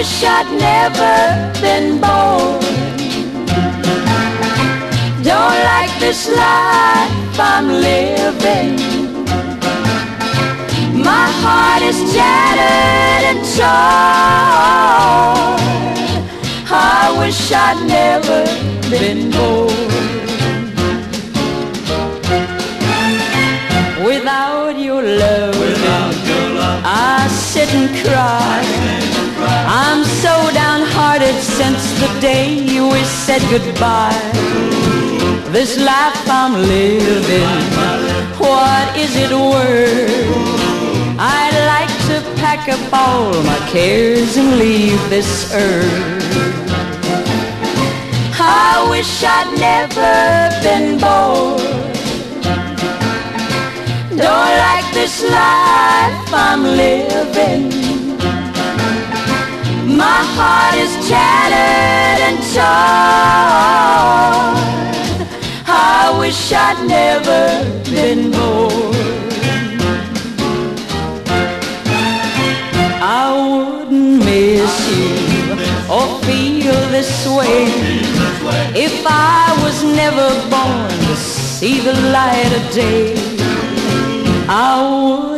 wish I'd never been born. Don't like this life I'm living. My heart is shattered and torn. I wish I'd never been born. Without your love, I sit and cry. I'm so downhearted since the day we said goodbye. This life I'm living, what is it worth? I'd like to pack up all my cares and leave this earth. I wish I'd never been born. Don't like this life I'm living. My heart is shattered and torn. I wish I'd never been born. I wouldn't miss you or feel this way if I was never born to see the light of day. I would